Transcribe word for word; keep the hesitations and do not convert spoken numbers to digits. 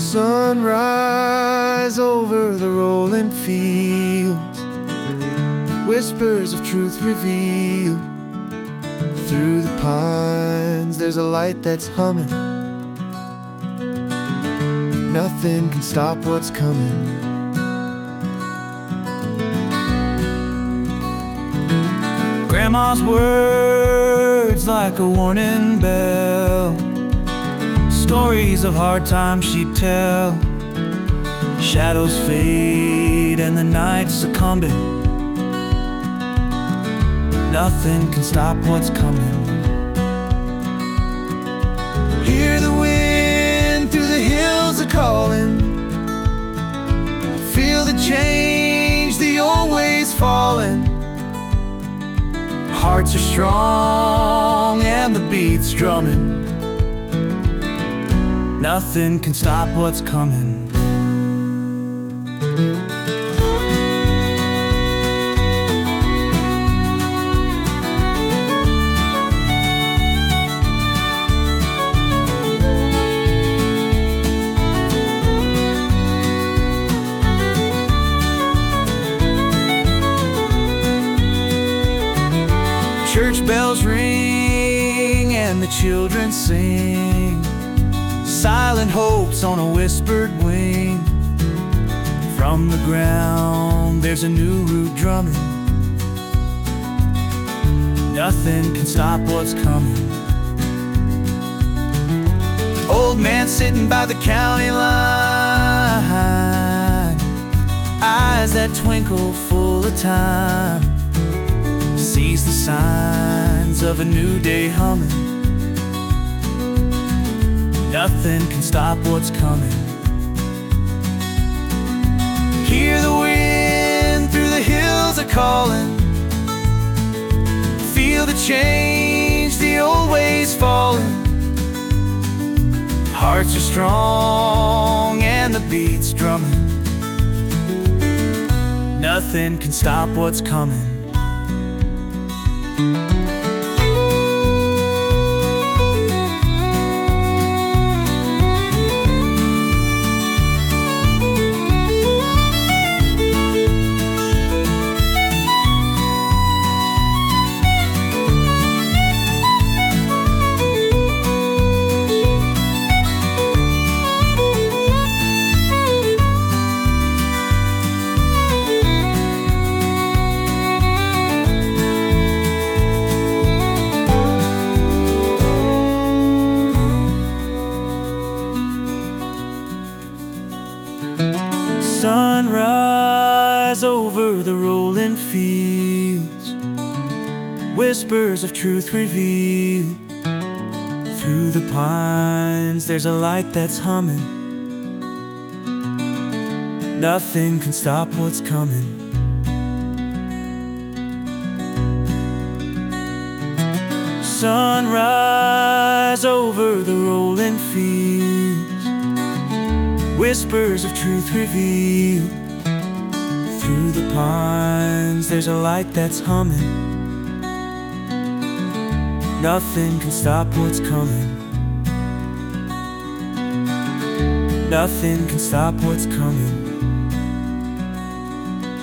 Sunrise over the rolling fields, whispers of truth revealed. Through the pines there's a light that's humming. Nothing can stop what's coming. Grandma's words like a warning bell, stories of hard times she'd tell. Shadows fade and the night's succumbing. Nothing can stop what's coming. Hear the wind through the hills a-calling. Feel the change, the old ways falling. Hearts are strong and the beat's drumming. Nothing can stop what's coming. Church bells ring and the children sing, silent hopes on a whispered wing. From the ground there's a new root drumming. Nothing can stop what's coming. Old man sitting by the county line, eyes that twinkle full of time, sees the signs of a new day humming. Nothing can stop what's coming. Hear the wind through the hills a-calling. Feel the change, the old ways falling. Hearts are strong and the beat's drumming. Nothing can stop what's coming. Sunrise over the rolling fields, whispers of truth revealed. Through the pines there's a light that's humming. Nothing can stop what's coming. Sunrise over the rolling fields, whispers of truth revealed. Through the pines there's a light that's humming. Nothing can stop what's coming. Nothing can stop what's coming.